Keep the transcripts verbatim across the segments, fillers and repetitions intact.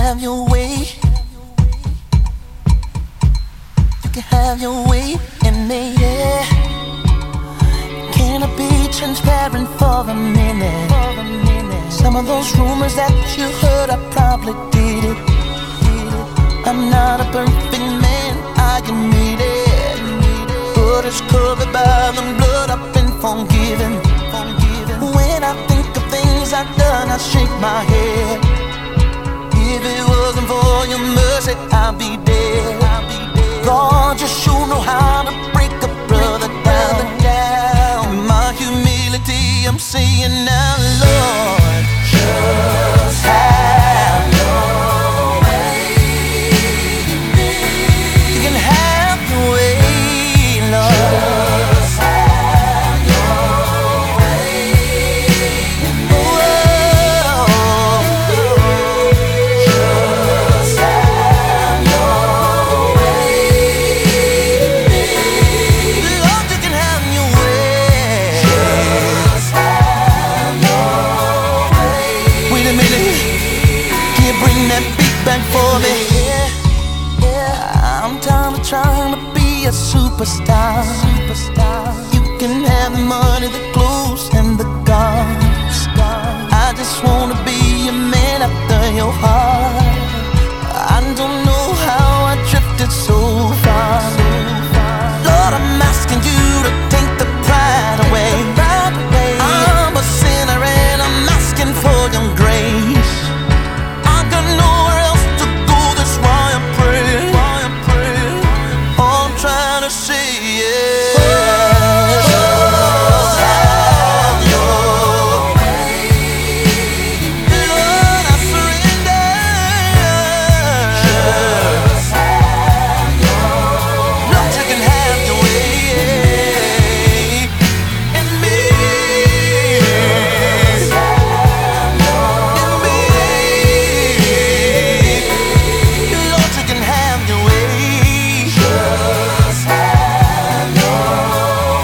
have your way. You can have your way in me, yeah. Can I be transparent for a minute? Some of those rumors that you heard, I probably did it. I'm not a perfect man, I admit it, but it's covered by the blood I've been forgiven. When I think of things I've done, I shake my head. If it wasn't for your mercy, I'd be dead. God, you sure know how to break a brother down. In my humility, I'm saying now, Lord, just have your way in me. You can have your way, Lord. Just have your way in me. Just have your way in me. Lord, you can have your way. Just have your way. Wait a minute, can you bring that beat back for me? Yeah, yeah. I'm tired of trying to be a superstar. Superstar. You can have the money, the clothes, and the cars. I just wanna be a man after your heart. I don't know how I drifted so far. Lord, I'm asking you to take the pride away. I'm a sinner and I'm asking for your grace. I got nowhere else to go, that's why I pray. All I'm trying to say is, just have your way. Lord, I surrender. Just have your way. Lord, you can have your way in me. Just have your way. Lord, you can have your way. Just have your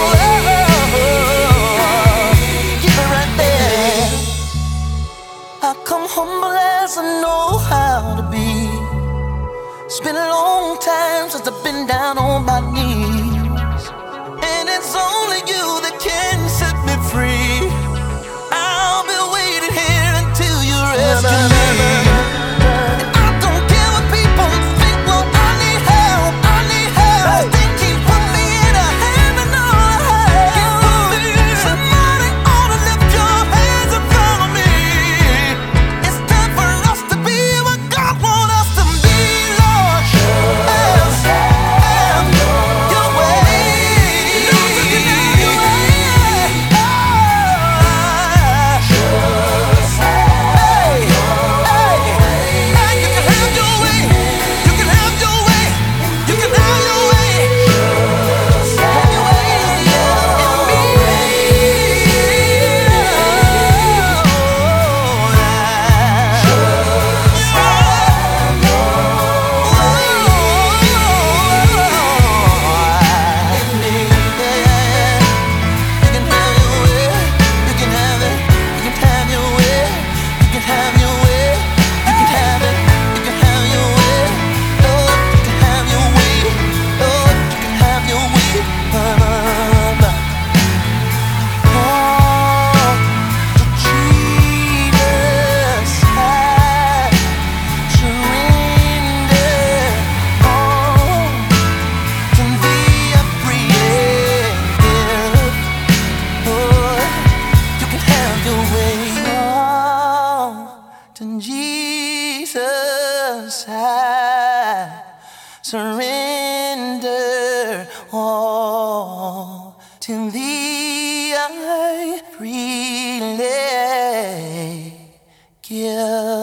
way. Keep it right there. I come humble as I know how to be. It's been a long time since I've been down on my knees, and it's only you that can set me free. I'll be waiting here until you rescue me. I don't care what people think, well, I need help, I need help. They keep putting me in a heaven or a hell. Somebody ought to lift your hands in front of me. It's time for us to be what God wants us to be, Lord. Just have your way. Lord, you can have your way. Just have your way. You can have your way. You can have your way. You can have your way. Just have your way in me. Just have your way in me. You can have your way. You can have it. You can have your way. You can have your way. You can have it. You can have your way. Lord, you can have your way. Lord, you can have your way. Oh, Jesus, I surrender all to thee. I free gift. Lord, you can have your way. Oh, to Jesus I surrender all. To thee I freely give.